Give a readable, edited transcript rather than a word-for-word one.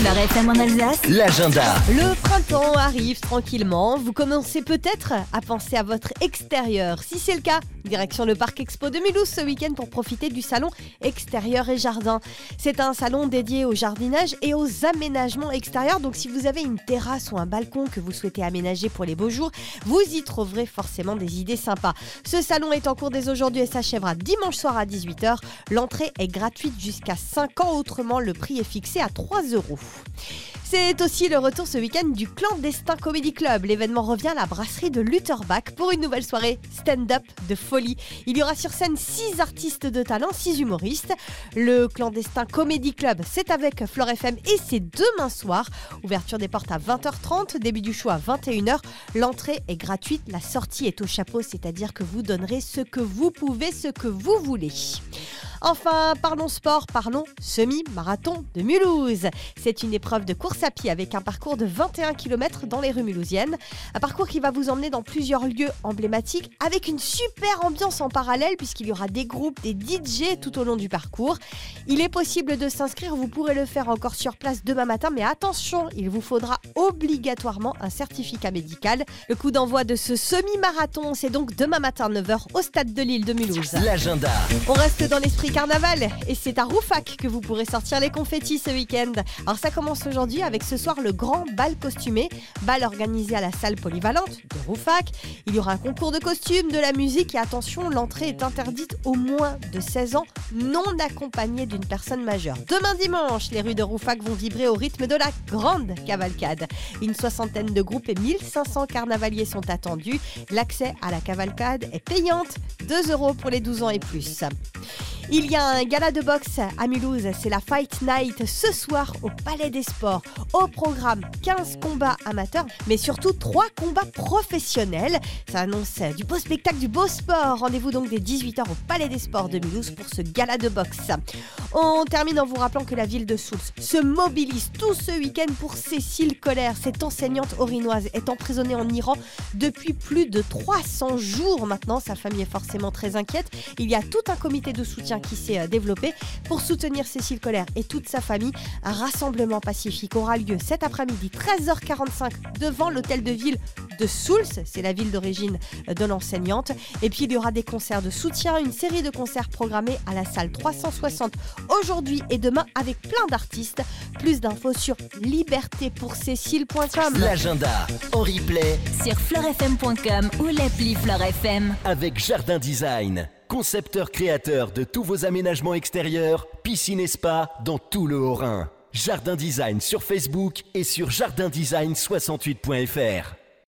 Fleur FM en Alsace, l'agenda. Le printemps arrive tranquillement. Vous commencez peut-être à penser à votre extérieur. Si c'est le cas, direction le Parc Expo de Mulhouse ce week-end pour profiter du salon extérieur et jardin. C'est un salon dédié au jardinage et aux aménagements extérieurs. Donc si vous avez une terrasse ou un balcon que vous souhaitez aménager pour les beaux jours, vous y trouverez forcément des idées sympas. Ce salon est en cours dès aujourd'hui et s'achèvera dimanche soir à 18h. L'entrée est gratuite jusqu'à 5 ans. Autrement, le prix est fixé à 3 €. C'est aussi le retour ce week-end du Clandestin Comedy Club. L'événement revient à la brasserie de Lutterbach pour une nouvelle soirée stand-up de folie. Il y aura sur scène 6 artistes de talent, 6 humoristes. Le Clandestin Comedy Club, c'est avec Fleur FM et c'est demain soir. Ouverture des portes à 20h30, début du show à 21h. L'entrée est gratuite, la sortie est au chapeau, c'est-à-dire que vous donnerez ce que vous pouvez, ce que vous voulez. Enfin, parlons sport, parlons semi-marathon de Mulhouse. C'est une épreuve de course à pied avec un parcours de 21 km dans les rues mulhousiennes. Un parcours qui va vous emmener dans plusieurs lieux emblématiques avec une super ambiance en parallèle puisqu'il y aura des groupes, des DJ tout au long du parcours. Il est possible de s'inscrire, vous pourrez le faire encore sur place demain matin, mais attention, il vous faudra obligatoirement un certificat médical. Le coup d'envoi de ce semi-marathon, c'est donc demain matin 9h au stade de l'Île de Mulhouse. L'agenda. On reste dans l'esprit carnaval et c'est à Rouffach que vous pourrez sortir les confettis ce week-end. Alors ça commence aujourd'hui avec ce soir le grand bal costumé, bal organisé à la salle polyvalente de Rouffach. Il y aura un concours de costumes, de la musique et attention, l'entrée est interdite aux moins de 16 ans non accompagnée d'une personne majeure. Demain dimanche, les rues de Rouffach vont vibrer au rythme de la grande cavalcade. Une soixantaine de groupes et 1500 carnavaliers sont attendus. L'accès à la cavalcade est payante, 2 € pour les 12 ans et plus. Il y a un gala de boxe à Mulhouse, c'est la Fight Night ce soir au Palais des Sports. Au programme, 15 combats amateurs, mais surtout 3 combats professionnels. Ça annonce du beau spectacle, du beau sport. Rendez-vous donc dès 18h au Palais des Sports de Mulhouse pour ce gala de boxe. On termine en vous rappelant que la ville de Soultz se mobilise tout ce week-end pour Cécile Colère. Cette enseignante orinoise est emprisonnée en Iran depuis plus de 300 jours maintenant. Sa famille est forcément très inquiète. Il y a tout un comité de soutien qui s'est développé pour soutenir Cécile Colère et toute sa famille. Un rassemblement pacifique aura lieu cet après-midi 13h45 devant l'hôtel de ville de Soultz, c'est la ville d'origine de l'enseignante. Et puis il y aura des concerts de soutien, une série de concerts programmés à la salle 360 aujourd'hui et demain avec plein d'artistes. Plus d'infos sur libertépourcécile.com. L'agenda en replay sur fleurfm.com ou l'appli Fleur FM. avec Jardin Design. Concepteur créateur de tous vos aménagements extérieurs, piscine et spa dans tout le Haut-Rhin. Jardin Design sur Facebook et sur jardindesign68.fr.